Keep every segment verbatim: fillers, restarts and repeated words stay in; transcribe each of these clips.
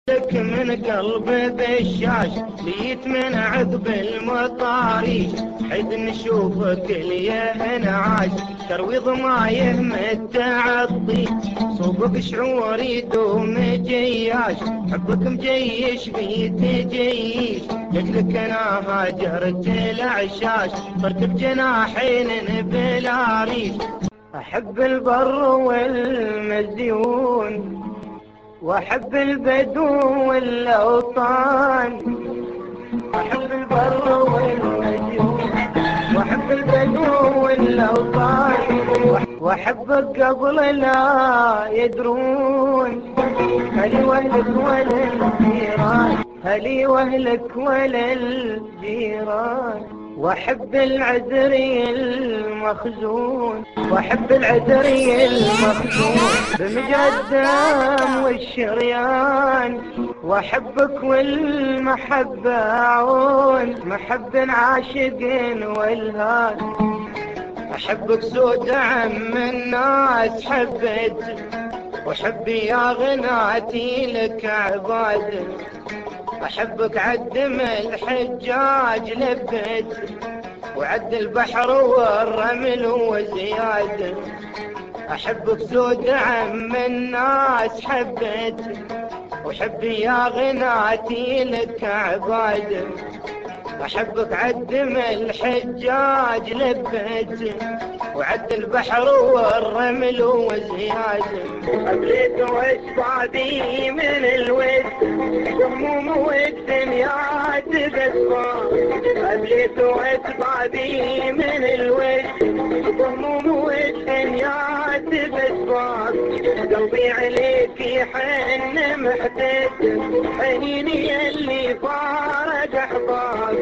لك من قلب بشاش ليت من عقب المطاريش حيث نشوفك ليا انعاش تروي ضمايه متعطي صوبك شعوري يدوم جياش حبك مجيش بيت جيش لك انا هاجرت العشاش صرت بجناحين بلا ريش احب البر والمزيون واحب البدو والاوطان احب البر والمديون واحب البدو والاوطان واحبك قبل لا يدرون هلي واهلك ولا الجيران هلي واهلك ولا الجيران واحب العذري المخزون واحب العذري المخزون بمجدم والشريان واحبك والمحبة عون محب عاشق والهان احبك سود عم الناس حبت وحبي يا غناتي لك عباد احبك عدم الحجاج لبت وعد البحر والرمل وزياد احبك سود عم الناس حبت وحبي يا غناتي لك عباد احبك عدم الحجاج لبت وعد البحر والرمل وزياد قبلت واسبابي من الود هموم والدنيا تبسمه قبلت واسبابي من الود هموم والدنيا تبسمه قلبي عليك يحن محتاج حنيني اللي فارق احباب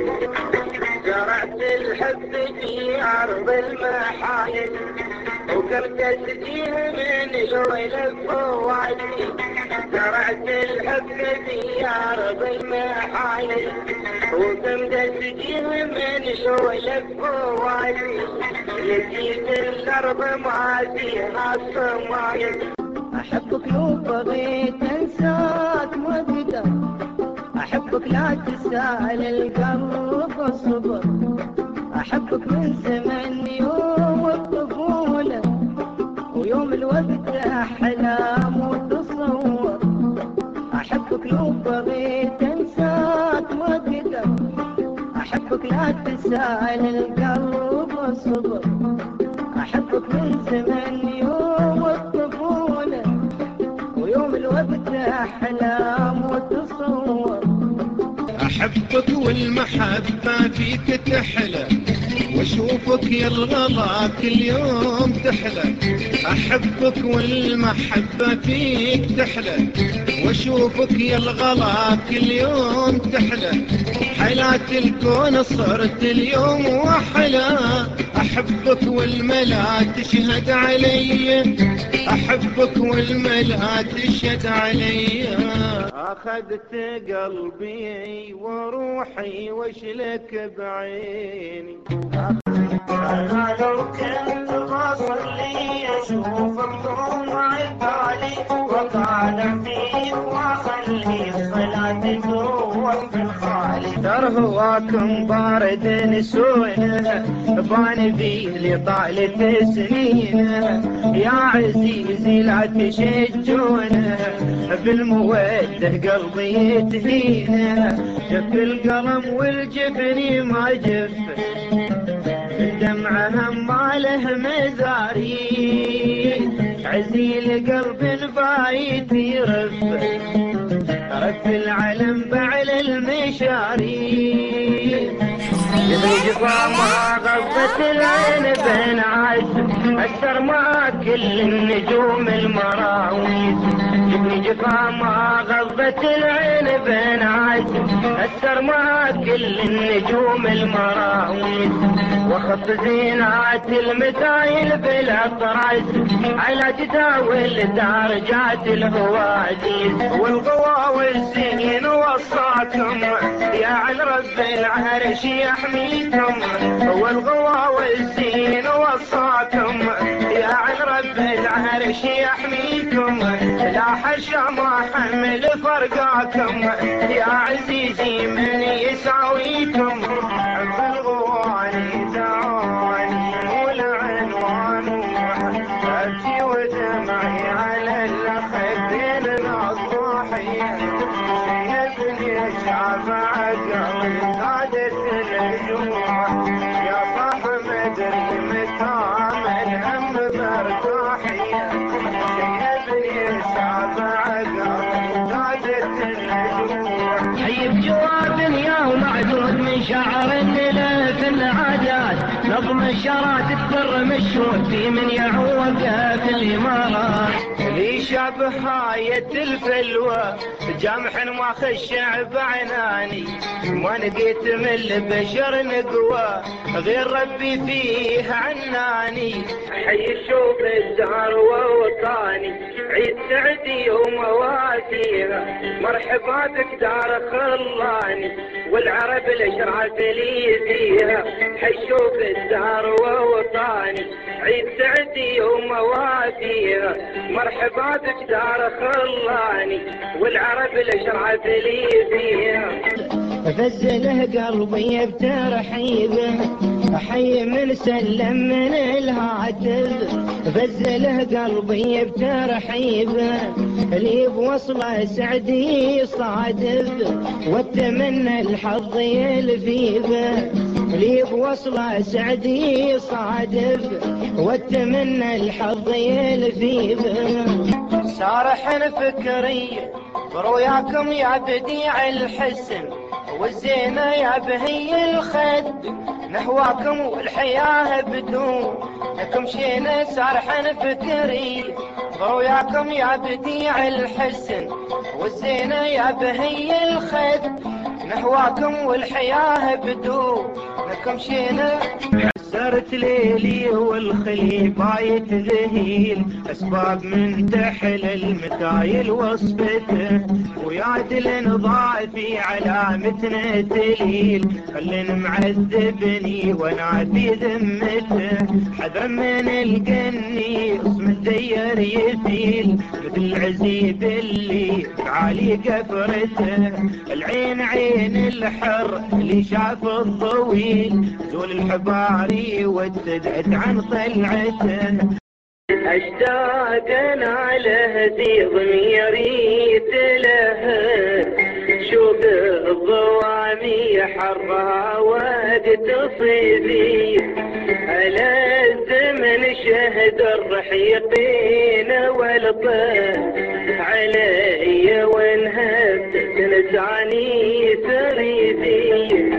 زرعت الحب في ارض المحايل وقلت اسجيه من الولد فوادي زرعت الحب في ارض المحايل وقلت اسجيه من الولد فوادي لقيت الارض ما فيها الصمايل احبك لو بغيت انساك ما اقدر احبك لا تسال القلب الصبر احبك من زمن يوم الطفوله ويوم الوقت احلام وتصور احبك لو بغيت انساك ما اقدر احبك لا تسال القلب الصبر احبك من زمن يوم الطفوله ويوم الوقت احلام وتصور احبك والمحبه فيك تحلى واشوفك يا الغلا كل يوم تحلى احبك والمحبه فيك تحلى واشوفك يا الغلا كل يوم تحلى حيلات الكون صرت اليوم واحلى احبك والملا تشهد علي احبك والملا تشهد علي اخذت قلبي وروحي واشلك بعيني انا لو كنت بصلي اشوفك ثم عبالي وقال فيك واخلي الصلاه تروح في الخالي ترهواكم بارد نسونه بان بيلي طالت سنينه يا عزيزي لا تشجونه بالمودة قلبي يتهينه جف القلم والجفن ما جف دمعها ما له مزاري عزيل قلب بايت يرف رف العلم بعل المشاري يبقى ما غضت العين بين عز أكثر ما كل النجوم المراويس جبني جفا ما غضت العين بين عز أكثر ما كل النجوم المراويس وخط زينات المتايل بالاطراس على جداول درجات الهواديس والقوى والزين وصاكم يا عن رب العرش يحميكم والقوى والزين وصاكم يا عن رب العرش يحميكم لا حشا ما حمل فرقا وياكم يا عزيزي من يساويكم بالغواني دعاني والعنوان أبكي ودمعي على الخدين الضاحية يا ابني شافع قلبي زادت الجوع يا صاح مدري متى من هم برتاحية يا ابني شافع قلبي زادت الجوع حيب جواب يا ومعدود من شعر الليلة في العادات نظم الشرات الدر مشهود في من يعوق في الإمارات لي شاب هاية الفلوى جامح ما خشع بعناني ما لقيت من البشر نقوى غير ربي فيه عناني حي شوف الدار ووطاني عيد سعدي ومواسيها مرحبا بك دار خلاني والعرب الاشراف لي فيها حي شوف الدار ووطاني عيد سعدي ومواسيها مرحبا بك دار خلاني والعرب الاشراف لي فيها فزله قلبي بترحيبه حي من سلم من الهاتف فزله قلبي بترحيبه اللي بوصله سعدي صادف واتمنى الحظ يلفيبه اللي بوصله سعدي صادف واتمنى الحظ يلفيبه سارح فكري برؤياكم يا بديع الحسن والزينة يا بهي الخد نحواكم والحياة بدون لكم شينا سارحا فكري برؤياكم يا بديع الحسن والزينة يا بهي الخد نحواكم والحياة بدون لكم شينا سرت ليلي والخلي بايت ذهيل اسباب من تحل المثايل وصفته ويا دلن ضعفي علامتنا تليل خلن معذبني وانا في ذمته حذر من القني اسم الدير يثيل مثل عزيب اللي عالي قفرته العين عين الحر اللي شاف الضويل زول الحباري وتدعت عن طلعته اشتاق انا له ذي ضميري تلهى شوف الضوامي حرها وقت تصيبي على الزمن شهد الرحيقين والطيب علي وانهبت لساني تريدي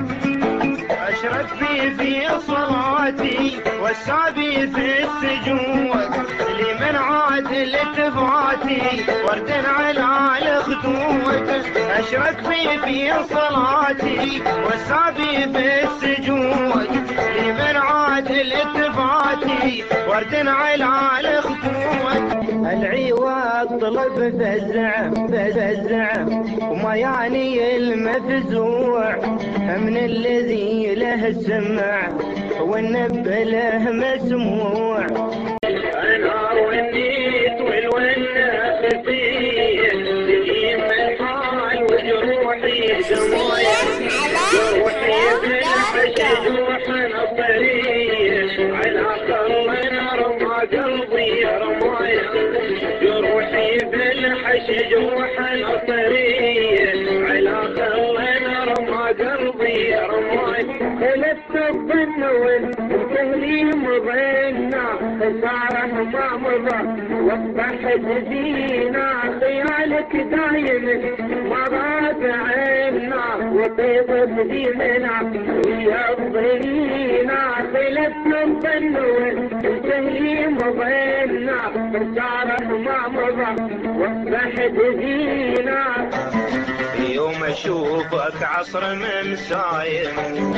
أشرك في في صلاتي والسابي في السجود لمن عاد لتبعاتي وردا على الخدود أشرك في في صلاتي والسابي في السجود لمن عاد لتبعاتي وردا على الخدود العواد طلب فزع فزع وما يعني المفزوع من الذي له السمع والنب له مسموع انا ونيت والونا خفيه تجيب الحال وجروحي دموعي جروحي بالحشد وحنا طريق على قلبنا رمى قلبي رماي جروحي بالحشد وحنا طريق على قلبنا رمى قلبي رماي خلفت الظن والتهلي مضينا صاره ما مضى واصبحت زينا خيالك دايم مضى عنا وطيب بدينا ويضرينا خلفت الظن والتهلي مضينا صاره ما مضى واصبحت زينا يوم اشوفك عصر ممسايم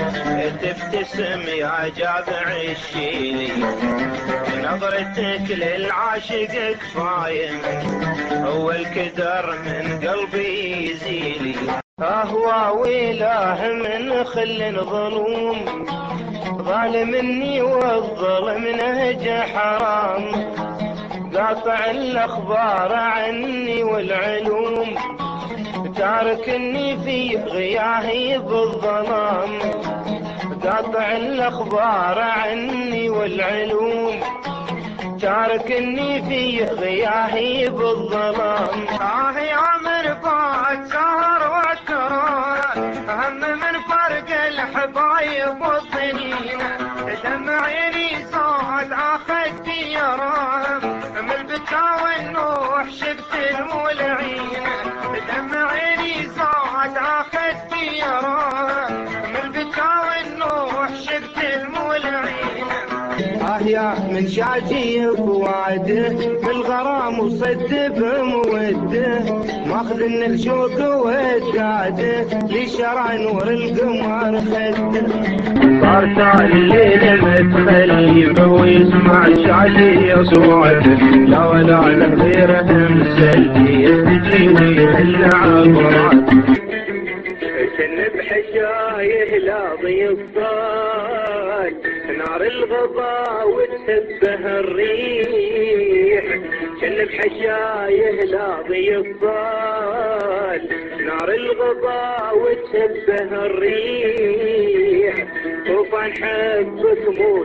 تبتسم يا جابع الشيلي نظرتك للعاشق كفايم هو الكدر من قلبي يزيلي اهوى ويلاه من خل ظلوم ظالمني والظلم نهج حرام قاطع الاخبار عني والعلوم تاركني في غياهي بالظلام، قاطع الاخبار عني والعلوم، تاركني في غياهي بالظلام. آه يا من فات سهر وترى هم من فرق الحبايب والظنين، دمع عيني صاد اخذت يراهم من البكا والنوح شفت المولعين، دمع عيني صاد اخذت يراهم من البكا والنوح شفت المولعين. آه يا من شاجي فواده بالغرام وصد بموده، ماخذ الشوق وداده لشرع نور القمر خده. صار تالي الليل متخلي ويسمع شاجي صوته، لا ولا غيره مسلي يهدي ويهل عبرات. شنب حشايه لا ضيف ضال نار الغضا وتسبه الريح، شنب حشايه لا ضيف ضال نار الغضا وتسبه الريح. طوفان حبك مو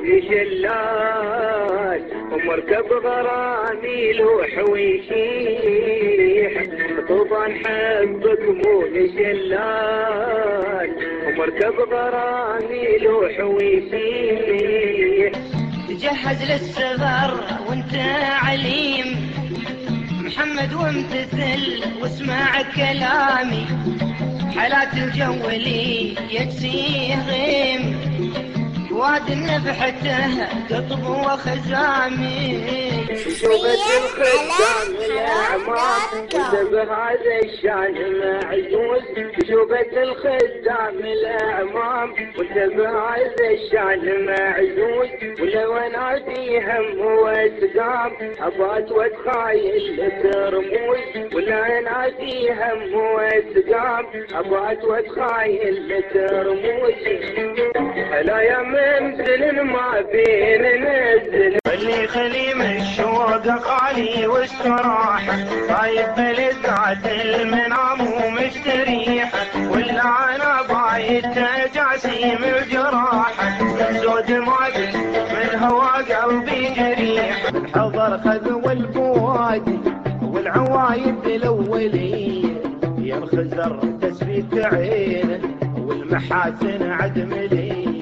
شلال ومركب غرامي لوح ويشيح، طوفان حبك مو شلال ومركب غرامي لوح ويشيح. تجهز للصغر وانت عليم محمد وامتثل واسمع كلامي، حالات الجو لي يكسي غيم واد نفحته قطب وخزامي. شوفت الخدام الاعمام بهذا الشان معزوز، شوفت الخدام الاعمام وانت بهذا الشان معزوز، ولو انادي هم واسقام ابات واتخايل لترموز، ولا انادي هم واسقام ابات واتخايل لترموز. هلا يا منزل ما بين نزل اللي خلي من الشوق قالي واستراحة، طايب بلذات المنام ومستريحة، ولا انا بايت جاسيم الجراحة، زود ما بي من هوا قلبي جريح. الحضر خذ والفوادي والعوايد الاولية، يا الخزر تسبيت عينه والمحاسن عدم لي.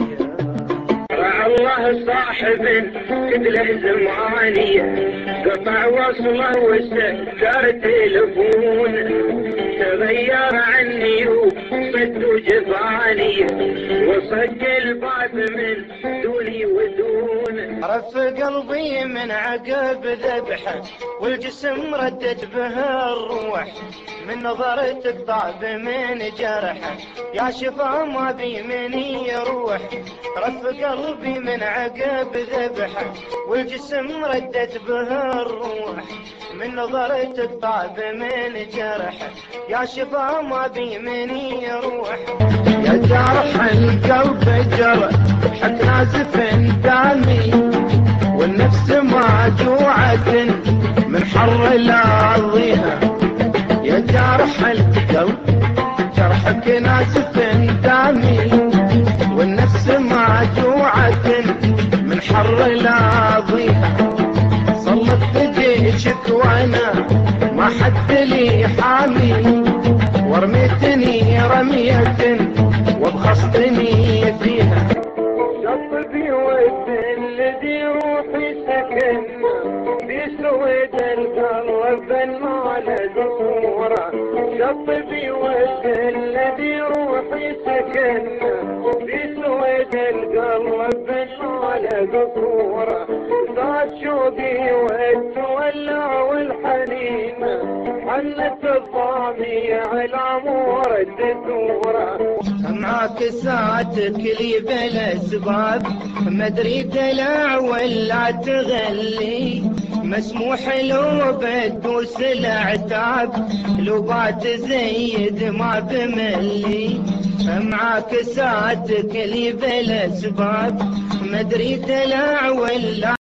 الله صاحب كدله زمانية قطع وصله واستهتر تلفون، تغير عني وصد جفاني وصد الباب من دوني ودون. رف قلبي من عقب ذبحه والجسم ردت به الروح، من نظرتك طاب من جرحه يا شفا ما بي من يروح. رف قلبي من عقب ذبحه والجسم ردت به الروح، من نظرتك طاب من جرحه يا شفا ما بي من يروح. يا جرح القلب جرح حق نازف دامي، والنفس معجوعة من حر لاضيها. يا جرح القلب جرحك نازف دامي، والنفس معجوعة من حر لاضيها. صلت بجيشك وانا ما حد لي حامي، ورميتني رمية وبخصتني فيها. شطبي ود الذي روحي سكن بسود القلب المال زهورة، شطبي ود الذي روحي سكن بسود القلب المال زهورة. زاد شوقي والتولع والحنين حنت الضامي على مور الدثورة. معاك ساعتك لي بلا اسباب، مدري دلع ولا تغلي، مسموح لو بدوس العتاب لو بات زيد ما بملي. معاك ساعتك لي بلا اسباب، مدري دلع ولا